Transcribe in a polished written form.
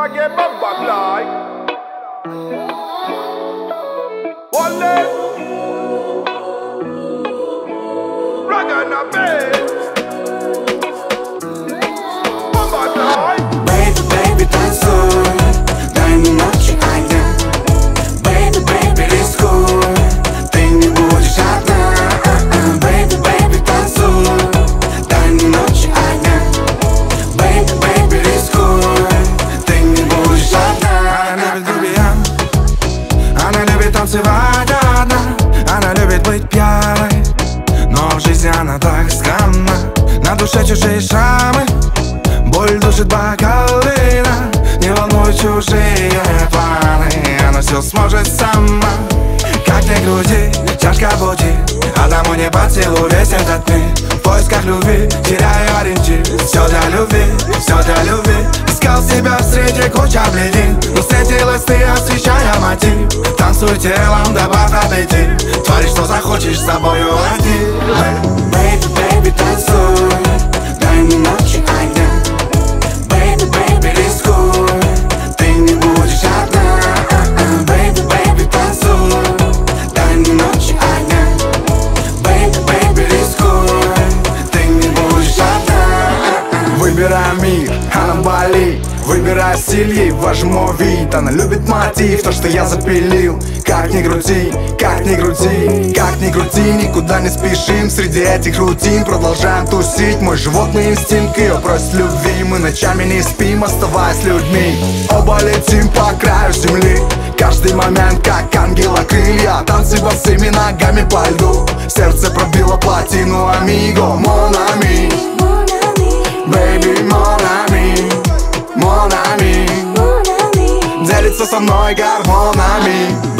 I get back like one leg, rag and a bed. Baby, baby, танцуй, дай мне ночи огня. Baby, baby, рискуй, ты не будешь одна. Baby, baby, танцуй, дай мне ночи огня. Baby, baby, рискуй, ты не будешь одна. Она любит грубиян, она любит танцевать одна. Она любит быть пьяной, но в жизни она так странна. На душе чужие шрамы, боль душит бокал вина. Не волнуй чужие планы, она все сможет сама. Как ни крути, тяжко пути, одному не под силу весь этот мир. В поисках любви теряю ориентир. Все для любви, все для любви. Искал себя среди кучи бледин, но встретилась ты, освещая мотив. Танцуй телом, добавь аппетит. Твори, что захочешь, с собою один. Baby, baby, танцуй, дай мне ночи огня. Baby, baby, рискуй, ты не будешь одна. Baby, baby, танцуй, дай мне ночи огня. Baby, baby, рискуй, ты не будешь одна. Выбирай мир, она болит. Выбирай стиль, ей важен мой вид. Она любит мотив, то, что я запилил. Как ни крути, как ни крути, как ни крути, никуда не спешим. Среди этих рутин продолжаем тусить. Мой животный инстинкт ее просит любви. Мы ночами не спим, оставаясь людьми. Оба летим по краю земли. Каждый момент как ангела крылья. Танцы босыми ногами по льду. Сердце пробило плотину, амиго, mon ami. Baby, mon ami, mon ami. Делится со мной гормонами.